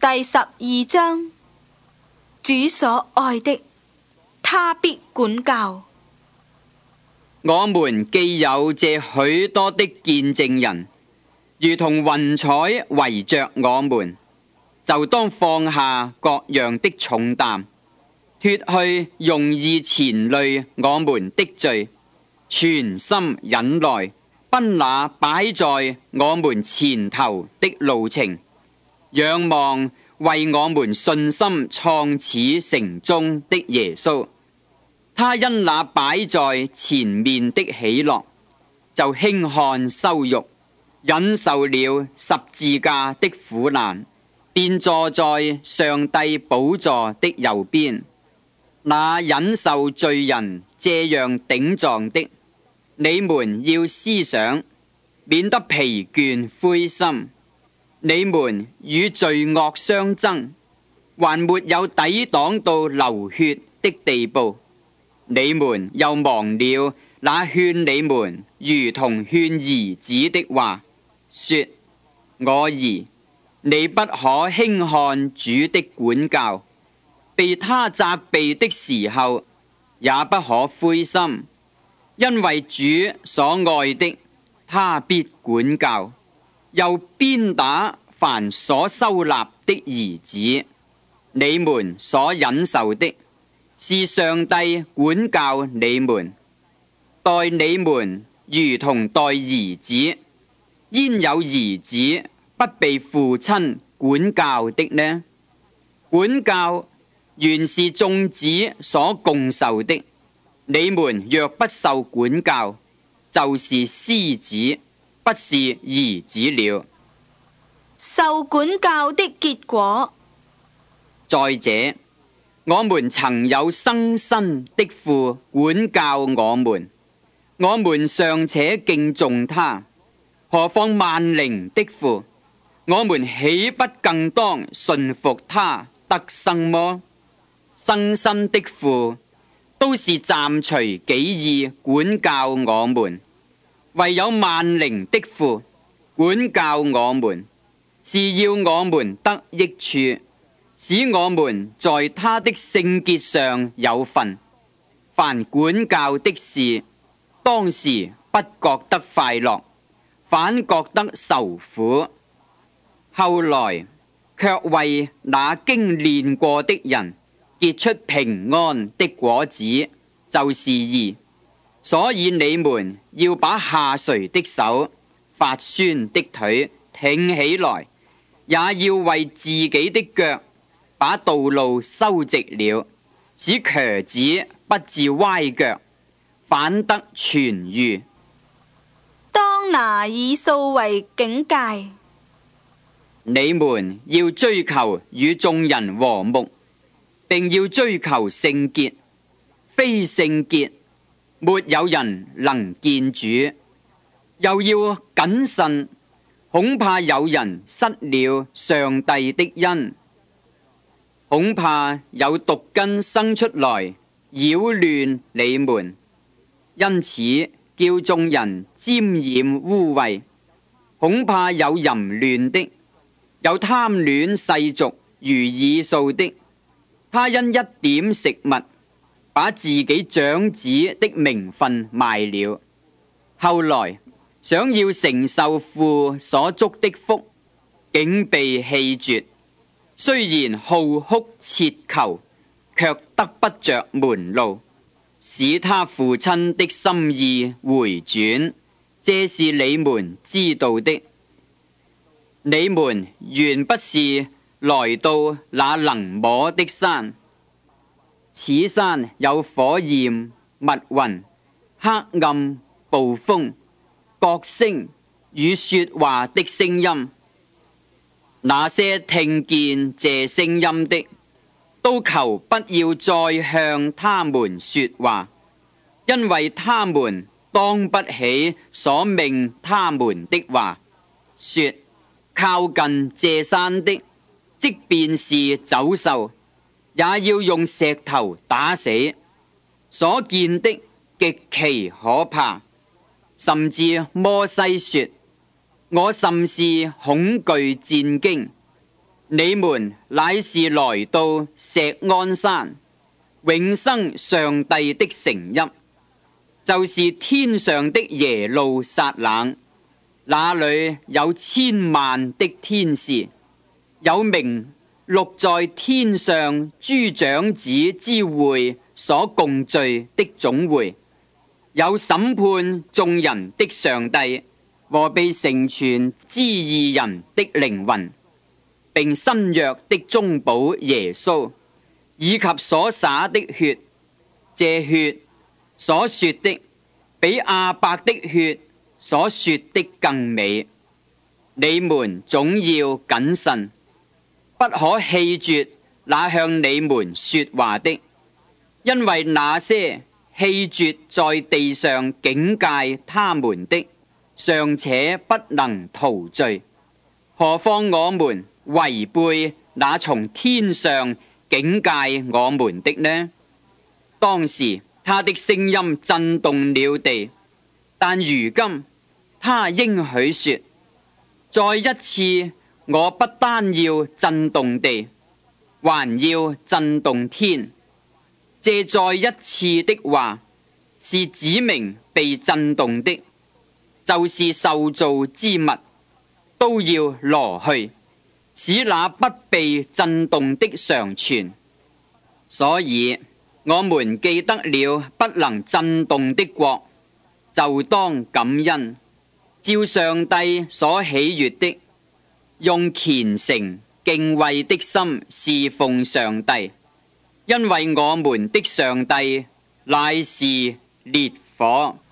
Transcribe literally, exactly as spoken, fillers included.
第十二章，主所愛的，他必管教。 我們既有這許多的見證人，如同雲彩圍着我們，就當放下各樣的重擔，脫去容易纏累我們的罪，全心忍耐，奔那擺在我們前頭的路程，仰望為我們信心創始成終的耶穌。他因那擺在前面的喜樂，就輕看羞辱，忍受了十字架的苦難，便坐在上帝寶座的右邊。那忍受罪人這樣頂撞的，你們要思想，免得疲倦灰心。你們與罪惡相爭，還沒有抵擋到流血的地步。你們又忘了那勸你們如同勸兒子的話，說：我兒，你不可輕看主的管教，被他責備的時候，也不可灰心，因為主所愛的，他必管教，又鞭打凡所收納的兒子。你們所忍受的，是上帝管教你們，待你們如同待兒子。焉有兒子不被父親管教的呢？管教原是眾子所共受的。你們若不受管教，就是私子，不是兒子了。 受管教的結果。 再者，我們曾有生身的父管教我們，我們尚且敬重他，何況萬靈的父？我們豈不更當順服他得生麼？生身的父都是暫隨己意管教我們，唯有萬靈的父管教我們，是要我們得益處，使我們在他的聖潔上有份。凡管教的事，當時不覺得快樂，反覺得受苦，後來卻為那經練過的人結出平安的果子，就是義。所以你們要把下垂的手、發酸的腿挺起來，也要為自己的腳把道路修直了，使瘸子不致歪腳，反得痊癒。 當拿以掃為警戒。 你們要追求與眾人和睦，並要追求聖潔，非聖潔，沒有人能見主。又要謹慎，恐怕有人失了上帝的恩，恐怕有毒根生出來擾亂你們，因此叫眾人沾染污穢。恐怕有淫亂的，有貪戀世俗如以掃的，他因一點食物，把自己長子的名分賣了，後來想要承受父所祝的福，竟被棄絕。雖然號哭切求，卻得不着門路，使他父親的心意回轉，這是你們知道的。你們原不是來到那能摸的山，此山有火焰、密雲、黑暗、暴風、角聲與說話的聲音。那些聽見這聲音的，都求不要再向他們說話，因為他們當不起所命他們的話，說靠近這山的，即便是走獸，也要用石頭打死。所見的極其可怕，甚至摩西說：我甚是恐懼戰驚。 你們乃是來到錫安山，永生上帝的城邑，就是天上的耶路撒冷，那裏有千萬的天使，有名錄在天上諸長子之會所共聚的總會，有審判眾人的上帝和被成全之義人的靈魂，並新約的中保耶穌，以及所灑的血。這血所說的比亞伯的血所說的更美。你們總要謹慎，不可棄絕那向你們說話的，因為那些棄絕在地上警戒他們的，尚且不能逃罪，何況我們違背那從天上警戒我們的呢？當時他的聲音震動了地，但如今他應許說，再一次我不單要震動地，還要震動天。這再一次的話是指明被震動的，就是受造之物都要挪去，使那不被震動的常存。所以我們記得了不能震動的國，就當感恩，照上帝所喜悅的，用虔誠敬畏的心侍奉上帝，因為我們的上帝乃是烈火。